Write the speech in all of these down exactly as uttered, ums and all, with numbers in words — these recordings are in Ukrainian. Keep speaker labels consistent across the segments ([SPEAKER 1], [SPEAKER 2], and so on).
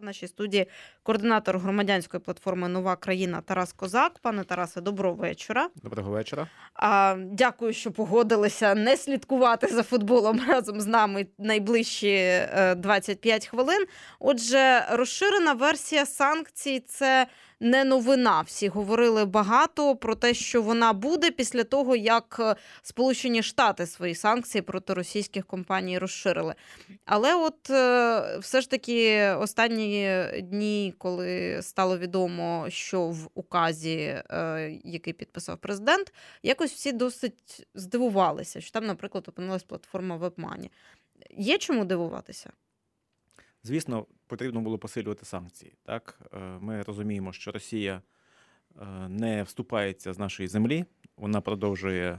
[SPEAKER 1] В нашій студії координатор громадянської платформи «Нова країна» Тарас Козак. Пане Тарасе, доброго вечора.
[SPEAKER 2] Доброго вечора.
[SPEAKER 1] А, дякую, що погодилися не слідкувати за футболом разом з нами найближчі двадцять п'ять хвилин. Отже, розширена версія санкцій – це не новина. Всі говорили багато про те, що вона буде після того, як Сполучені Штати свої санкції проти російських компаній розширили. Але от все ж таки останні дні, коли стало відомо, що в указі, який підписав президент, якось всі досить здивувалися, що там, наприклад, опинилась платформа WebMoney. Є чому дивуватися?
[SPEAKER 2] Звісно, потрібно було посилювати санкції. Так? Ми розуміємо, що Росія не вступається з нашої землі, вона продовжує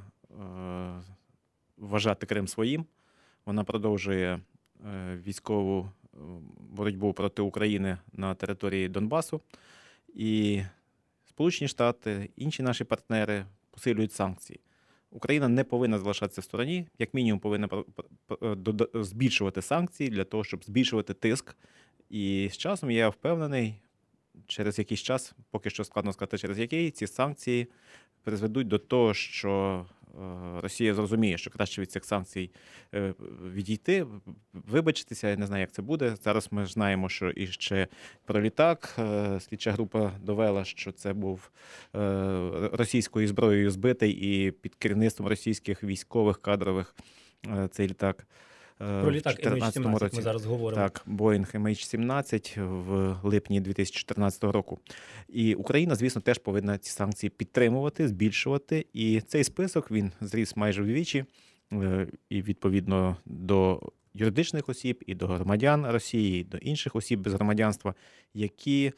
[SPEAKER 2] вважати Крим своїм, вона продовжує військову боротьбу проти України на території Донбасу. І Сполучені Штати, інші наші партнери посилюють санкції. Україна не повинна залишатися в стороні, як мінімум повинна збільшувати санкції для того, щоб збільшувати тиск. І з часом, я впевнений, через якийсь час, поки що складно сказати, через який, ці санкції призведуть до того, що Росія зрозуміє, що краще від цих санкцій відійти, вибачитися, я не знаю, як це буде. Зараз ми знаємо, що і ще про літак. Слідча група довела, що це був російською зброєю збитий і під керівництвом російських військових кадрових цей літак.
[SPEAKER 3] Про літак ем ейч сімнадцять ми зараз говоримо.
[SPEAKER 2] Так, Boeing ем ейч сімнадцять в липні дві тисячі чотирнадцятого року. І Україна, звісно, теж повинна ці санкції підтримувати, збільшувати. І цей список, він зріс майже вдвічі. І відповідно до юридичних осіб, і до громадян Росії, і до інших осіб без громадянства, які...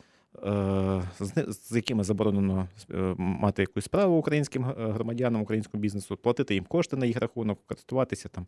[SPEAKER 2] з якими заборонено мати якусь справу українським громадянам, українському бізнесу, платити їм кошти на їх рахунок, користуватися там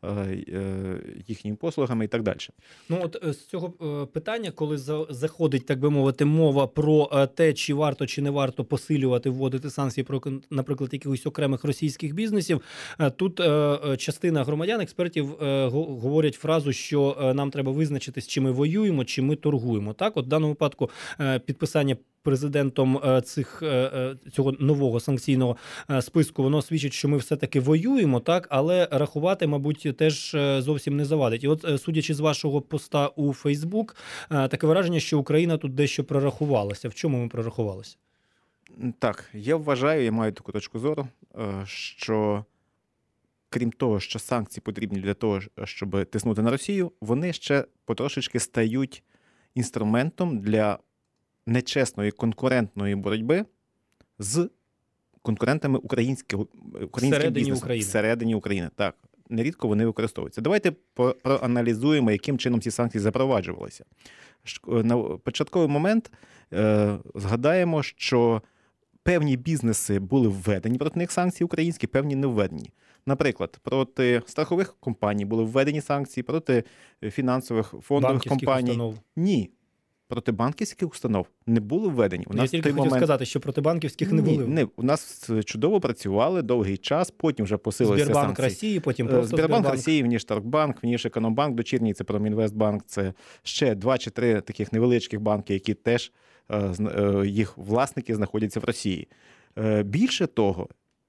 [SPEAKER 2] їхніми послугами і так далі.
[SPEAKER 3] Ну от з цього питання, коли заходить, так би мовити, мова про те, чи варто, чи не варто посилювати, вводити санкції про, наприклад, якихось окремих російських бізнесів, тут частина громадян, експертів говорять фразу, що нам треба визначитись, чи ми воюємо, чи ми торгуємо. Так, от в даному випадку підписання президентом цих, цього нового санкційного списку, воно свідчить, що ми все-таки воюємо, так, але рахувати, мабуть, теж зовсім не завадить. І от, судячи з вашого поста у Фейсбук, таке враження, що Україна тут дещо прорахувалася. В чому ми прорахувалися?
[SPEAKER 2] Так, я вважаю, я маю таку точку зору, що крім того, що санкції потрібні для того, щоб тиснути на Росію, вони ще потрошечки стають інструментом для нечесної конкурентної боротьби з конкурентами українського українського бізнесу
[SPEAKER 3] України.
[SPEAKER 2] всередині України. Так, нерідко вони використовуються. Давайте проаналізуємо, яким чином ці санкції запроваджувалися. На початковий момент е, згадаємо, що певні бізнеси були введені проти них санкції українські, певні не введені. Наприклад, проти страхових компаній були введені санкції, проти фінансових фондових
[SPEAKER 3] банківських
[SPEAKER 2] компаній.
[SPEAKER 3] Установ.
[SPEAKER 2] Ні. Проти банківських установ не були введені. У
[SPEAKER 3] Я
[SPEAKER 2] нас
[SPEAKER 3] тільки хотів
[SPEAKER 2] момент...
[SPEAKER 3] сказати, що проти банківських не
[SPEAKER 2] Ні,
[SPEAKER 3] були.
[SPEAKER 2] не, у нас чудово працювали довгий час, потім вже посилилися санкції.
[SPEAKER 3] Збірбанк Росії, потім просто
[SPEAKER 2] Збірбанк
[SPEAKER 3] Збірбанк
[SPEAKER 2] Росії, Внішторгбанк, Внішекономбанк, дочірній це Промінвестбанк, це ще два чи три таких невеличких банки, які теж, їх власники знаходяться в Росії. Більше того,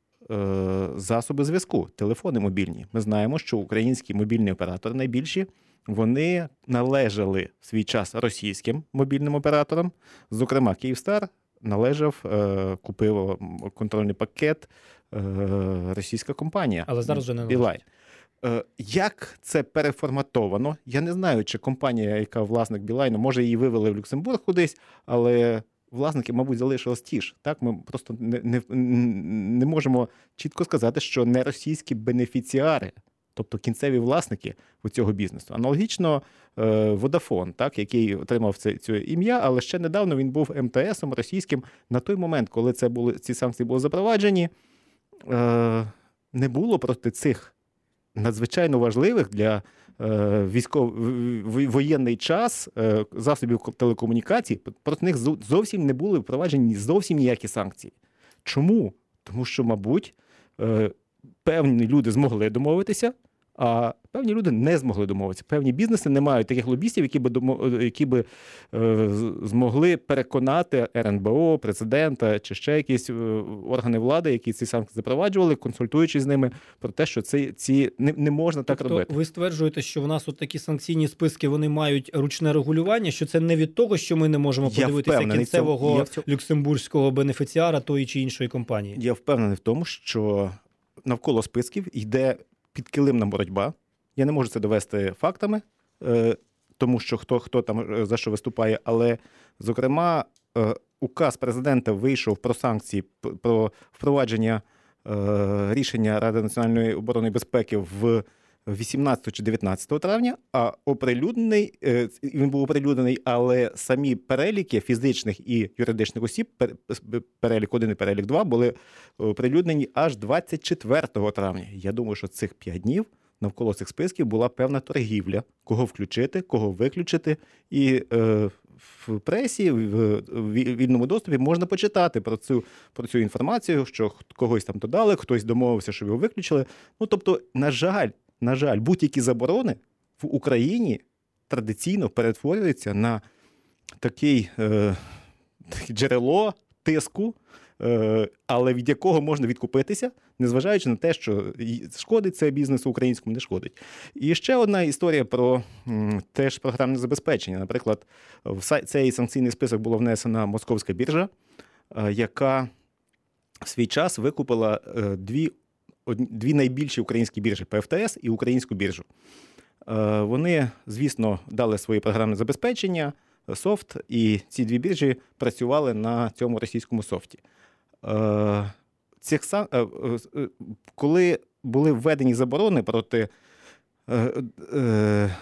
[SPEAKER 2] засоби зв'язку, телефони мобільні. Ми знаємо, що українські мобільні оператори найбільші, вони належали в свій час російським мобільним операторам. Зокрема, Київстар належав, купив контрольний пакет російська компанія.
[SPEAKER 3] Але зараз вже не належить.
[SPEAKER 2] Як це переформатовано? Я не знаю, чи компанія, яка власник Білайну, може її вивели в Люксембург кудись, але власники, мабуть, залишились ті ж. Так, ми просто не, не, не можемо чітко сказати, що не російські бенефіціари, тобто кінцеві власники у цього бізнесу. Аналогічно Vodafone, так, який отримав це, це ім'я, але ще недавно він був ем те есом російським. На той момент, коли це були, ці санкції були запроваджені, не було проти цих надзвичайно важливих для військовий воєнний час засобів телекомунікацій, проти них зовсім не були впроваджені зовсім ніякі санкції. Чому? Тому що, мабуть, певні люди змогли домовитися, а певні люди не змогли домовитися. Певні бізнеси не мають таких лобістів, які би, домо- які би е, змогли переконати ер ен бе о, президента чи ще якісь е, органи влади, які ці санкції запроваджували, консультуючись з ними про те, що ці, ці не, не можна так
[SPEAKER 3] Тобто
[SPEAKER 2] робити.
[SPEAKER 3] ви стверджуєте, що в нас от такі санкційні списки, вони мають ручне регулювання, що це не від того, що ми не можемо
[SPEAKER 2] Я
[SPEAKER 3] подивитися
[SPEAKER 2] впевнений в цьому.
[SPEAKER 3] кінцевого
[SPEAKER 2] Я в цьому-
[SPEAKER 3] люксембурзького бенефіціара тої чи іншої компанії?
[SPEAKER 2] Я впевнений в тому, що навколо списків йде підкилимна боротьба. Я не можу це довести фактами, е, тому що хто, хто там е, за що виступає, але, зокрема, е, указ президента вийшов про санкції, п- про впровадження е, рішення Ради національної оборони і безпеки в вісімнадцятого чи дев'ятнадцятого травня, а оприлюднений, е, він був оприлюднений, але самі переліки фізичних і юридичних осіб, пер- перелік один і перелік два, були оприлюднені аж двадцять четвертого травня. Я думаю, що цих п'ять днів навколо цих списків була певна торгівля, кого включити, кого виключити. І е, в пресі, в ві- вільному доступі можна почитати про цю, про цю інформацію, що х- когось там додали, хтось домовився, щоб його виключили. Ну, тобто, на жаль, на жаль, будь-які заборони в Україні традиційно перетворюються на такий, е, таке джерело тиску, е, але від якого можна відкупитися, незважаючи на те, що й- шкодить це бізнесу українському, не шкодить. І ще одна історія про м, теж програмне забезпечення. Наприклад, в са- цей санкційний список була внесена московська біржа, е, яка в свій час викупила е, дві, одні- дві найбільші українські біржі – пе еф те ес і Українську біржу. Е, Вони, звісно, дали свої програмне забезпечення, софт, і ці дві біржі працювали на цьому російському софті. Е, Цих, сан- е, е, е, коли були введені заборони проти е, е,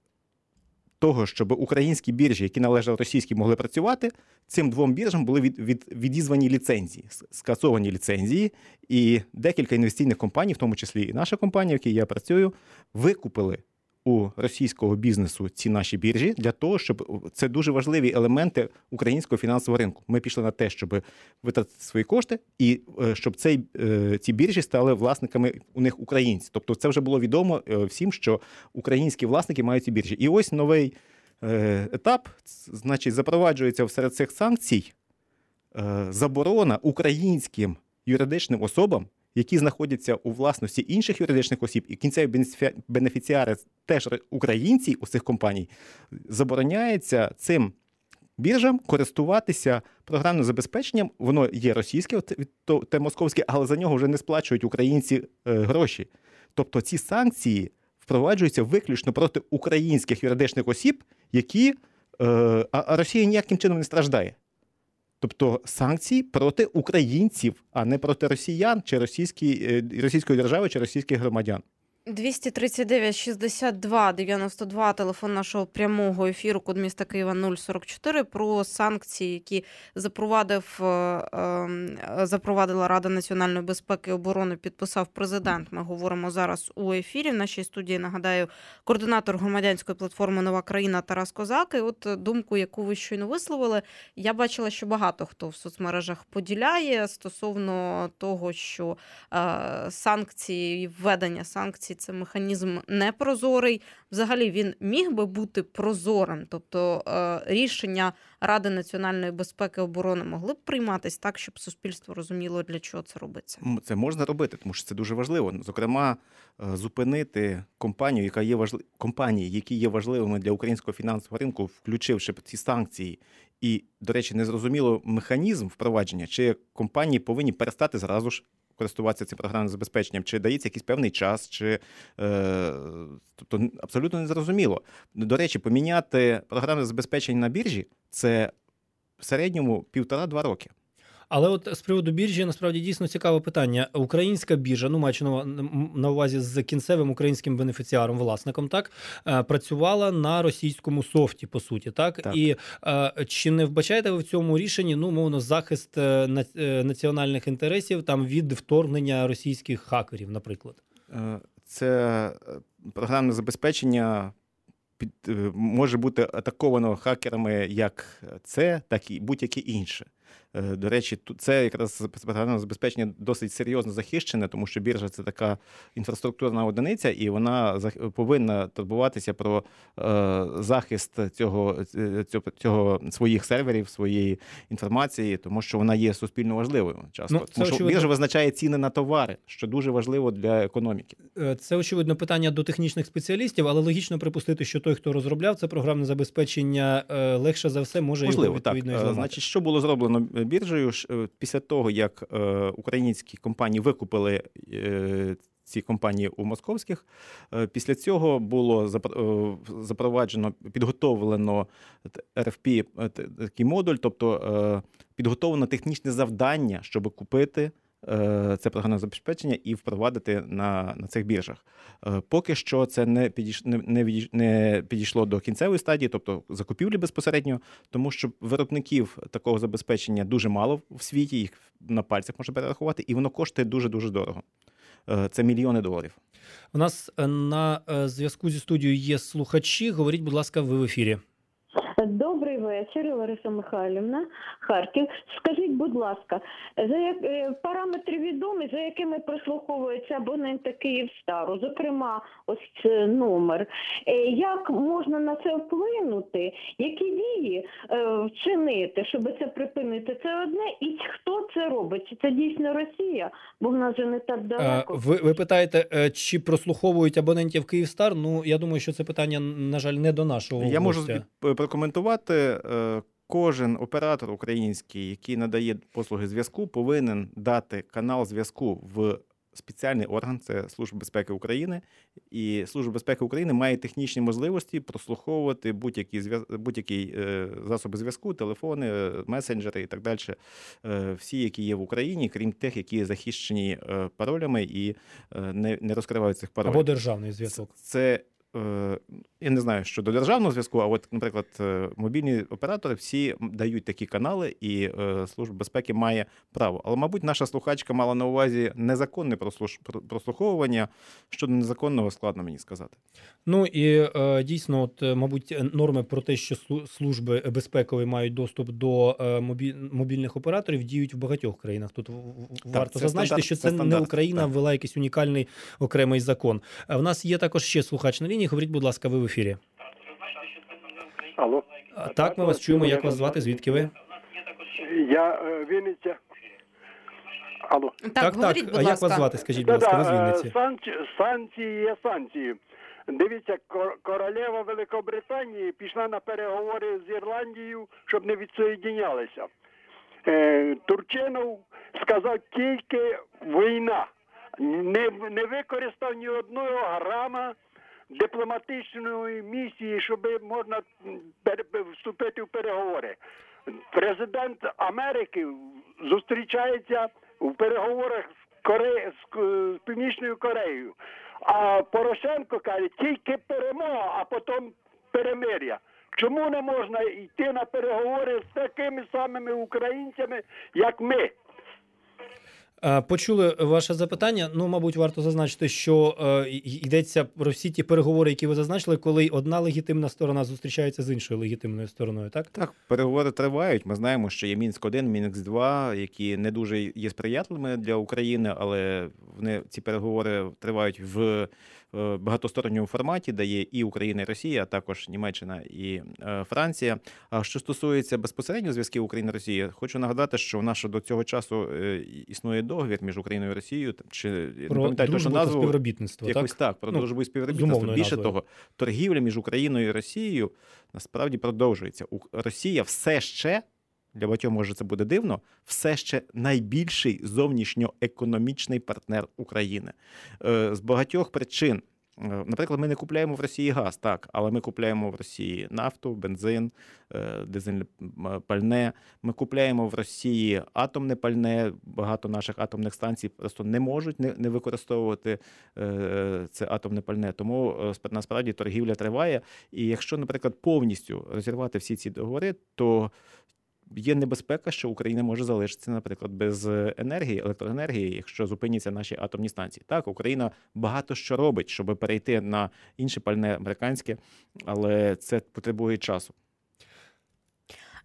[SPEAKER 2] того, щоб українські біржі, які належали російській, могли працювати, цим двом біржам були від, від, відізвані ліцензії, с- скасовані ліцензії, і декілька інвестиційних компаній, в тому числі і наша компанія, в якій я працюю, викупили у російського бізнесу ці наші біржі для того, щоб це дуже важливі елементи українського фінансового ринку. Ми пішли на те, щоб витратити свої кошти і е, щоб цей, е, ці біржі стали власниками у них українці. Тобто це вже було відомо е, всім, що українські власники мають ці біржі. І ось новий е, етап, ц- значить, запроваджується серед цих санкцій е, заборона українським юридичним особам, які знаходяться у власності інших юридичних осіб, і кінцеві бенефіці- бенефіціари теж ре- українці у цих компаній, забороняється цим біржам користуватися програмним забезпеченням. Воно є російське, от від то- те московське, але за нього вже не сплачують українці е, гроші. Тобто ці санкції впроваджуються виключно проти українських юридичних осіб, які, е, а а Росія ніяким чином не страждає. Тобто санкції проти українців, а не проти росіян чи російської, е, російської держави чи російських громадян.
[SPEAKER 1] двісті тридцять дев'ять шістдесят два дев'яносто два, телефон нашого прямого ефіру, код міста Києва нуль сорок чотири, про санкції, які запровадив, е, е, запровадила Рада національної безпеки і оборони, підписав президент. Ми говоримо зараз у ефірі. В нашій студії, нагадаю, координатор громадянської платформи «Нова країна» Тарас Козак. І от думку, яку ви щойно висловили, я бачила, що багато хто в соцмережах поділяє стосовно того, що е, санкції і введення санкцій – це механізм непрозорий. Взагалі він міг би бути прозорим, тобто е, рішення Ради національної безпеки і оборони могли б прийматись так, щоб суспільство розуміло, для чого це робиться.
[SPEAKER 2] М, Це можна робити, тому що це дуже важливо. Зокрема, е, зупинити компанію, яка є важли... компанії, які є важливими для українського фінансового ринку, включивши ці санкції. І, до речі, незрозуміло механізм впровадження, чи компанії повинні перестати зразу ж користуватися цим програмним забезпеченням, чи дається якийсь певний час, чи е, тобто абсолютно незрозуміло. До речі, поміняти програмне забезпечення на біржі це в середньому півтора-два роки.
[SPEAKER 3] Але от з приводу біржі, насправді, дійсно цікаве питання. Українська біржа, ну, маючи на, на увазі з кінцевим українським бенефіціаром, власником, так, е, працювала на російському софті, по суті, так?
[SPEAKER 2] Так.
[SPEAKER 3] І е, чи не вбачаєте ви в цьому рішенні, ну, мовно, захист е, на- е, національних інтересів там від вторгнення російських хакерів, наприклад?
[SPEAKER 2] Е, Це е, програмне забезпечення під, е, може бути атаковано хакерами як це, так і будь-яке інше. До речі, це якраз програмне забезпечення досить серйозно захищене, тому що біржа – це така інфраструктурна одиниця, і вона повинна турбуватися про захист цього, цього, цього своїх серверів, своєї інформації, тому що вона є суспільно важливою часто.
[SPEAKER 3] Ну,
[SPEAKER 2] тому що
[SPEAKER 3] очевидно...
[SPEAKER 2] біржа визначає ціни на товари, що дуже важливо для економіки.
[SPEAKER 3] Це, очевидно, питання до технічних спеціалістів, але логічно припустити, що той, хто розробляв це програмне забезпечення, легше за все може
[SPEAKER 2] Можливо,
[SPEAKER 3] його відповідно і зламати.
[SPEAKER 2] Значить, що було зроблено біржею після того, як українські компанії викупили ці компанії у московських. Після цього було запроваджено, підготовлено ар еф пі, такий модуль, тобто підготовлено технічне завдання, щоб купити це програмне забезпечення і впровадити на, на цих біржах. Поки що це не, підійш, не, не, не підійшло до кінцевої стадії, тобто закупівлі безпосередньо, тому що виробників такого забезпечення дуже мало в світі, їх на пальцях можна перерахувати, і воно коштує дуже-дуже дорого. Це мільйони доларів.
[SPEAKER 3] У нас на зв'язку зі студією є слухачі. Говоріть, будь ласка, ви в ефірі.
[SPEAKER 4] Добрий вечір, Лариса Михайлівна, Харків. Скажіть, будь ласка, за як параметри відомі, за якими прослуховуються абоненти Київстару, зокрема, ось номер. Як можна на це вплинути? Які дії вчинити, щоб це припинити? Це одне. І хто це робить? Чи це дійсно Росія? Бо в нас же не так далеко.
[SPEAKER 3] Ви, ви питаєте, чи прослуховують абонентів Київстар? Ну, я думаю, що це питання, на жаль, не до нашого
[SPEAKER 2] Я
[SPEAKER 3] гостя.
[SPEAKER 2] можу прокоментувати. Кожен оператор український, який надає послуги зв'язку, повинен дати канал зв'язку в спеціальний орган, це Служба безпеки України. І Служба безпеки України має технічні можливості прослуховувати будь-які, будь-які засоби зв'язку, телефони, месенджери і так далі. Всі, які є в Україні, крім тих, які захищені паролями і не, не розкривають цих паролів.
[SPEAKER 3] Або державний зв'язок.
[SPEAKER 2] Це я не знаю, що до державного зв'язку, а от, наприклад, мобільні оператори всі дають такі канали, і Служба безпеки має право. Але, мабуть, наша слухачка мала на увазі незаконне прослуховування. Щодо незаконного, складно мені сказати.
[SPEAKER 3] Ну і дійсно, от, мабуть, норми про те, що служби безпекові мають доступ до мобільних операторів, діють в багатьох країнах. Тут так, варто зазначити, стандарт, що це, це не Україна так. ввела якийсь унікальний окремий закон. В нас є також ще слухач на лінії. Говоріть, будь ласка, ви в ефірі.
[SPEAKER 5] Алло.
[SPEAKER 3] Так, ми вас чуємо. Як вас звати? Звідки ви?
[SPEAKER 5] Я Вінниця. Алло.
[SPEAKER 1] Так,
[SPEAKER 3] так.
[SPEAKER 1] Говоріть,
[SPEAKER 3] так.
[SPEAKER 1] будь
[SPEAKER 3] а
[SPEAKER 1] ласка.
[SPEAKER 3] як вас звати? Скажіть, будь ласка, ви з Вінниці.
[SPEAKER 5] Санкції, санкції є санкції. Дивіться, королева Великобританії пішла на переговори з Ірландією, щоб не відсоєдінялися. Турчинов сказав тільки війна. Не, не використав ні одного грама дипломатичної місії, щоб можна вступити в переговори. Президент Америки зустрічається в переговорах з, Коре... з Північною Кореєю. А Порошенко каже, тільки перемога, а потім перемир'я. Чому не можна йти на переговори з такими самими українцями, як ми?
[SPEAKER 3] Почули ваше запитання. Ну, мабуть, варто зазначити, що е, йдеться про всі ті переговори, які ви зазначили, коли одна легітимна сторона зустрічається з іншою легітимною стороною, так?
[SPEAKER 2] Так, переговори тривають. Ми знаємо, що є Мінськ один, Мінськ два, які не дуже є сприятливими для України, але вони, ці переговори тривають в багатосторонньому форматі, де є і Україна, і Росія, а також Німеччина і Франція. А що стосується безпосередньо зв'язків України-Росії, хочу нагадати, що у нас до цього часу існує договір між Україною і Росією, чи
[SPEAKER 3] про
[SPEAKER 2] не пам'ятаю точно назву,
[SPEAKER 3] співробітництво,
[SPEAKER 2] якось
[SPEAKER 3] так?
[SPEAKER 2] так, про
[SPEAKER 3] ну,
[SPEAKER 2] дружбу і співробітництво. Більше
[SPEAKER 3] назвою.
[SPEAKER 2] того, торгівля між Україною і Росією насправді продовжується. Росія все ще, для багатьох, може, це буде дивно, все ще найбільший зовнішньоекономічний партнер України. З багатьох причин. Наприклад, ми не купляємо в Росії газ, так, але ми купляємо в Росії нафту, бензин, дизельне пальне. Ми купляємо в Росії атомне пальне. Багато наших атомних станцій просто не можуть не, не використовувати це атомне пальне. Тому насправді торгівля триває. І якщо, наприклад, повністю розірвати всі ці договори, то є небезпека, що Україна може залишитися, наприклад, без енергії, електроенергії, якщо зупиняться наші атомні станції. Так, Україна багато що робить, щоб перейти на інше пальне американське, але це потребує часу.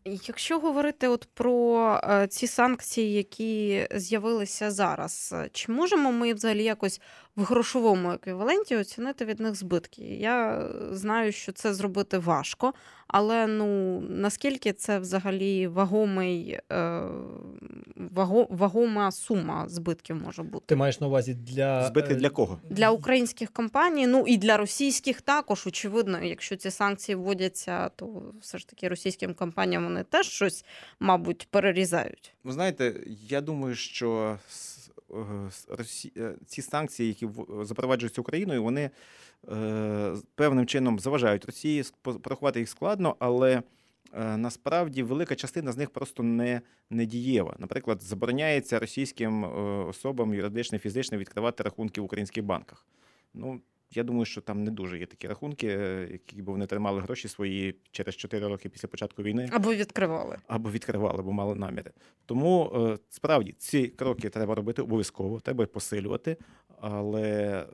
[SPEAKER 1] Якщо говорити от про е, ці санкції, які з'явилися зараз, е, чи можемо ми взагалі якось в грошовому еквіваленті оцінити від них збитки? Я знаю, що це зробити важко, але ну наскільки це взагалі вагомий, е, ваго, вагома сума збитків може бути?
[SPEAKER 3] Ти маєш на увазі для...
[SPEAKER 2] Збитки
[SPEAKER 3] е,
[SPEAKER 2] для кого?
[SPEAKER 1] Для українських компаній, ну і для російських також, очевидно, якщо ці санкції вводяться, то все ж таки російським компаніям вони теж щось, мабуть, перерізають.
[SPEAKER 2] Ви знаєте, я думаю, що с- е, с- Росі- е, ці санкції, які в- запроваджуються Україною, вони е, певним чином заважають Росії. Спо- Порахувати їх складно, але е, насправді велика частина з них просто не, не дієва. Наприклад, забороняється російським е, особам юридичним, фізичним відкривати рахунки в українських банках. Ну, я думаю, що там не дуже є такі рахунки, е, які б вони тримали гроші свої через чотири роки після початку війни.
[SPEAKER 1] Або відкривали.
[SPEAKER 2] Або відкривали, бо мали наміри. Тому е, справді ці кроки треба робити обов'язково, треба їх посилювати, але е,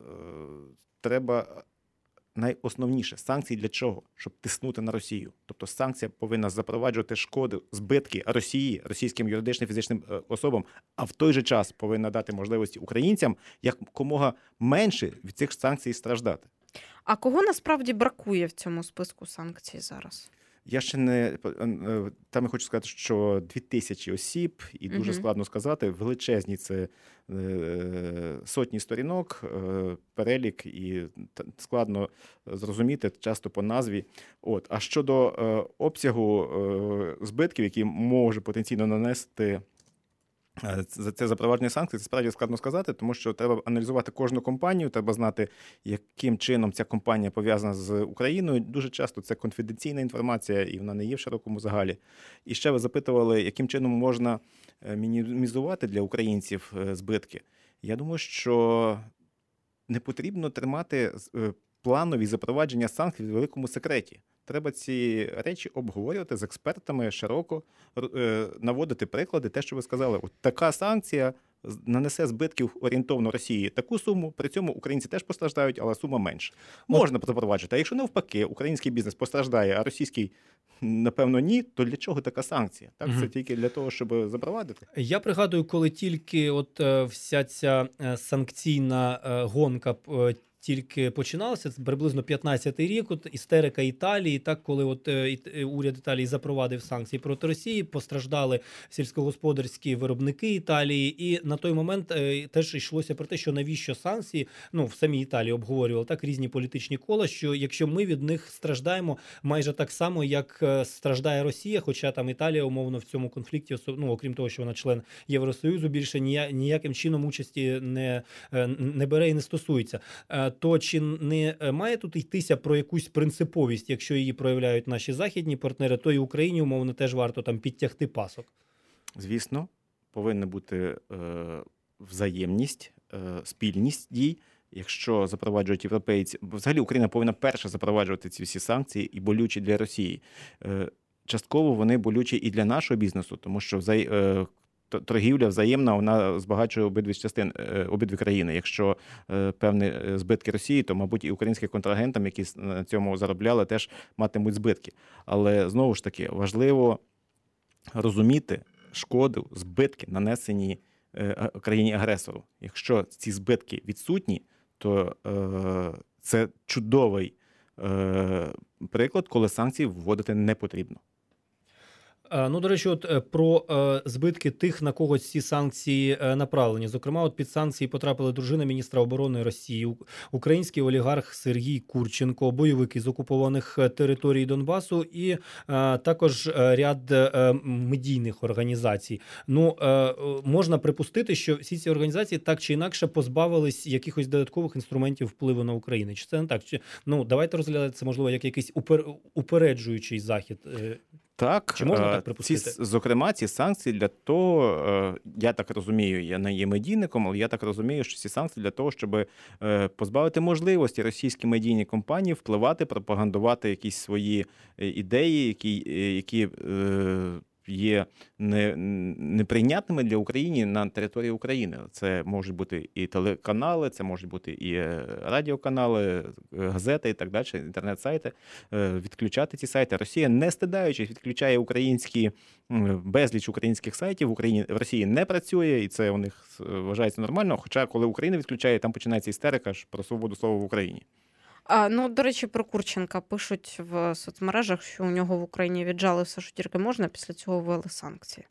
[SPEAKER 2] треба найосновніше санкції для чого? Щоб тиснути на Росію. Тобто санкція повинна запроваджувати шкоди, збитки Росії, російським юридичним фізичним е, особам, а в той же час повинна дати можливості українцям якомога менше від цих санкцій страждати.
[SPEAKER 1] А кого насправді бракує в цьому списку санкцій зараз?
[SPEAKER 2] Я ще не е, там я хочу сказати, що дві тисячі осіб, і дуже
[SPEAKER 1] Мгм.
[SPEAKER 2] складно сказати, величезні це е, сотні сторінок, е, перелік, і т- складно зрозуміти часто по назві. От. А щодо е, обсягу е, збитків, які може потенційно нанести е, за це запровадження санкцій, це справді складно сказати, тому що треба аналізувати кожну компанію, треба знати, яким чином ця компанія пов'язана з Україною. Дуже часто це конфіденційна інформація, і вона не є в широкому загалі. І ще ви запитували, яким чином можна е, мінімізувати для українців е, збитки. Я думаю, що не потрібно тримати з- е, планові запровадження санкцій в великому секреті. Треба ці речі обговорювати з експертами широко, р- е, наводити приклади, те, що ви сказали. От така санкція з- нанесе збитків орієнтовно Росії таку суму, при цьому українці теж постраждають, але сума менша. Можна запроваджувати. А якщо навпаки, український бізнес постраждає, а російський, напевно, ні, то для чого така санкція? Так, це
[SPEAKER 3] Мгм.
[SPEAKER 2] тільки для того, щоб запровадити.
[SPEAKER 3] Я пригадую, коли тільки от е, вся ця е, санкційна е, гонка е, тільки починалася, це приблизно п'ятнадцятий рік, от істерика Італії, так, коли от е, іт- е, уряд Італії запровадив санкції проти Росії, постраждали сільськогосподарські виробники Італії, і на той момент е, теж йшлося про те, що навіщо санкції, ну, в самій Італії обговорювали так різні політичні кола, що якщо ми від них страждаємо майже так само, як е, страждає Росія, хоча там Італія умовно в цьому конфлікті, осо- ну, окрім того, що вона член Євросоюзу, більше нія- ніяким чином участі не, е, не бере і не стосується. Е, То чи не е, має тут йтися про якусь принциповість, якщо її проявляють наші західні партнери, то і Україні, умовно, теж варто там підтягти пасок?
[SPEAKER 2] Звісно, повинна бути е, взаємність, е, спільність дій. Якщо запроваджують європейці, бо взагалі Україна повинна перша запроваджувати ці всі санкції і болючі для Росії. Е, частково вони болючі і для нашого бізнесу, тому що взай, е, т- торгівля взаємна, вона збагачує обидві частини, е, обидві країни. Якщо е, певні е, збитки Росії, то, мабуть, і українським контрагентам, які с- на цьому заробляли, теж матимуть збитки. Але знову ж таки важливо розуміти шкоду, збитки, нанесені е, а- країні-агресору. Якщо ці збитки відсутні, то е, це чудовий е, приклад, коли санкції вводити не потрібно.
[SPEAKER 3] Е, Ну, до речі, от е, про е, збитки тих, на кого ці санкції е, направлені. Зокрема, от під санкції потрапили дружина міністра оборони Росії, у- український олігарх Сергій Курченко, бойовики з окупованих е, територій Донбасу і е, також е, ряд е, медійних організацій. Ну, е, е, можна припустити, що всі ці організації так чи інакше позбавились якихось додаткових інструментів впливу на Україну. Чи це не так? Чи, ну, давайте розглядати це, можливо, як якийсь упер, упереджуючий захід. Е,
[SPEAKER 2] Так,
[SPEAKER 3] Чи можна
[SPEAKER 2] е,
[SPEAKER 3] так припустити?
[SPEAKER 2] Ці, зокрема, ці санкції для того, е, я так розумію, я не є медійником, але я так розумію, що ці санкції для того, щоб е, позбавити можливості російські медійні компанії впливати, пропагандувати якісь свої е, ідеї, які, е, які е, є не, неприйнятними для України на території України. Це можуть бути і телеканали, це можуть бути і радіоканали, газети і так далі, інтернет-сайти. Відключати ці сайти. Росія, не стидаючись, відключає українські, безліч українських сайтів. В Україні, в Росії не працює, і це у них вважається нормально. Хоча, коли Україна відключає, там починається істерика ж про свободу слова в Україні.
[SPEAKER 1] А, ну, до речі, про Курченка пишуть в соцмережах, що у нього в Україні віджали все, що тільки можна, після цього ввели санкції.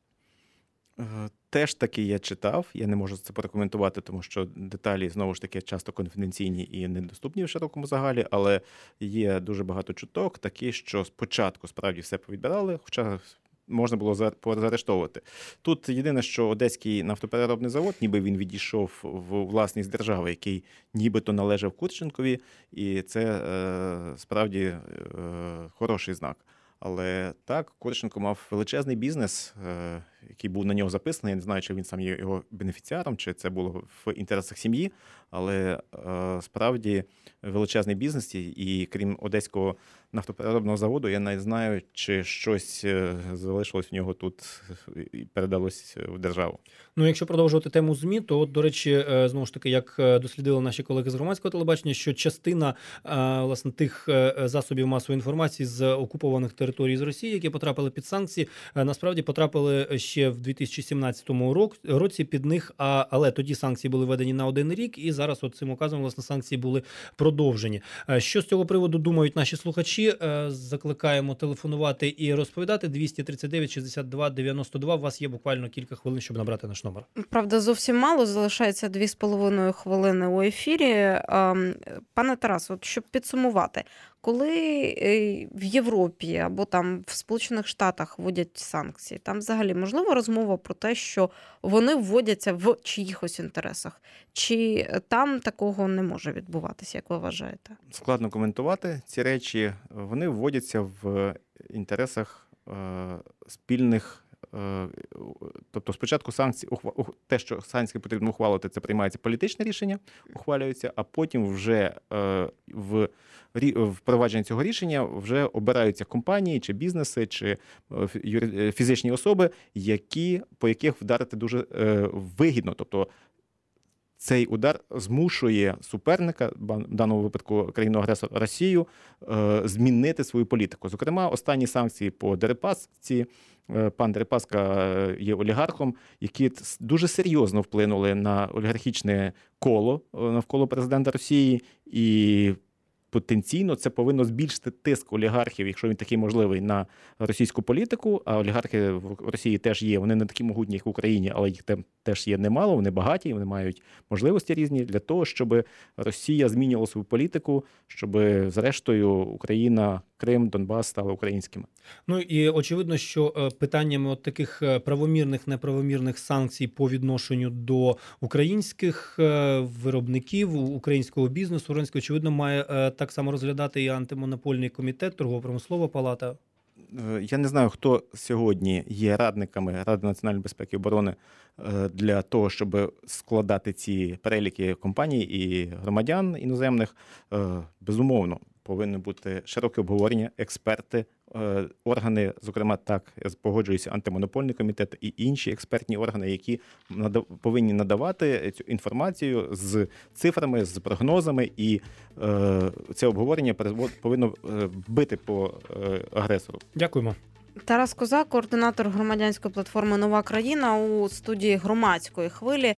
[SPEAKER 2] Теж таки я читав, я не можу це прокоментувати, тому що деталі, знову ж таки, часто конфіденційні і недоступні в широкому загалі, але є дуже багато чуток такі, що спочатку справді все повідбирали, хоча можна було заарештовувати. Тут єдине, що Одеський нафтопереробний завод, ніби він відійшов в власність держави, який нібито належав Курченкові, і це е, справді е, хороший знак. Але так, Курченко мав величезний бізнес, е, який був на нього записаний. Я не знаю, чи він сам є його бенефіціаром, чи це було в інтересах сім'ї, але е, справді величезний бізнес, і крім Одеського нафтопереробного заводу, я не знаю, чи щось залишилось в нього тут і передалось в державу.
[SPEAKER 3] Ну, якщо продовжувати тему ЗМІ, то, от, до речі, знову ж таки, як дослідили наші колеги з громадського телебачення, що частина, власне, тих засобів масової інформації з окупованих територій з Росії, які потрапили під санкції, насправді потрапили ще в дві тисячі сімнадцятому році під них, а, але тоді санкції були введені на один рік, і зараз от цим указом, власне, санкції були продовжені. Що з цього приводу думають наші слухачі? Закликаємо телефонувати і розповідати. двісті тридцять дев'ять шістдесят два дев'яносто два. У вас є буквально кілька хвилин, щоб набрати наш номер.
[SPEAKER 1] Правда, зовсім мало. Залишається дві з половиною хвилини у ефірі. Пане Тарас, от щоб підсумувати, коли в Європі або там в Сполучених Штатах вводять санкції, там взагалі можлива розмова про те, що вони вводяться в чиїхось інтересах? Чи там такого не може відбуватися, як ви вважаєте?
[SPEAKER 2] Складно коментувати ці речі. Вони вводяться в інтересах е, спільних. Тобто спочатку санкції, те, що санкції потрібно ухвалити, це приймається політичне рішення, ухвалюється, а потім вже в впровадженні цього рішення вже обираються компанії, чи бізнеси, чи фізичні особи, які, по яких вдарити дуже вигідно. Тобто цей удар змушує суперника, в даному випадку країну-агресора Росію, змінити свою політику. Зокрема, останні санкції по Дерипасці, пан Дерипаска є олігархом, які дуже серйозно вплинули на олігархічне коло навколо президента Росії, і потенційно це повинно збільшити тиск олігархів, якщо він такий можливий, на російську політику. А олігархи в Росії теж є, вони не такі могутні, як в Україні, але їх там теж є немало, вони багаті, вони мають можливості різні для того, щоб Росія змінювала свою політику, щоб зрештою Україна, Крим, Донбас стали українськими.
[SPEAKER 3] Ну і очевидно, що питаннями от таких правомірних, неправомірних санкцій по відношенню до українських виробників, українського бізнесу, українського, очевидно, має так само розглядати і антимонопольний комітет, торгово-промислова палата.
[SPEAKER 2] Я не знаю, хто сьогодні є радниками Ради національної безпеки і оборони для того, щоб складати ці переліки компаній і громадян іноземних. Безумовно, повинно бути широке обговорення, експерти, органи, зокрема, так, я погоджуюся, антимонопольний комітет і інші експертні органи, які повинні надавати цю інформацію з цифрами, з прогнозами, і це обговорення повинно бити по агресору.
[SPEAKER 3] Дякуємо.
[SPEAKER 1] Тарас Козак, координатор громадянської платформи «Нова країна» у студії Громадської хвилі.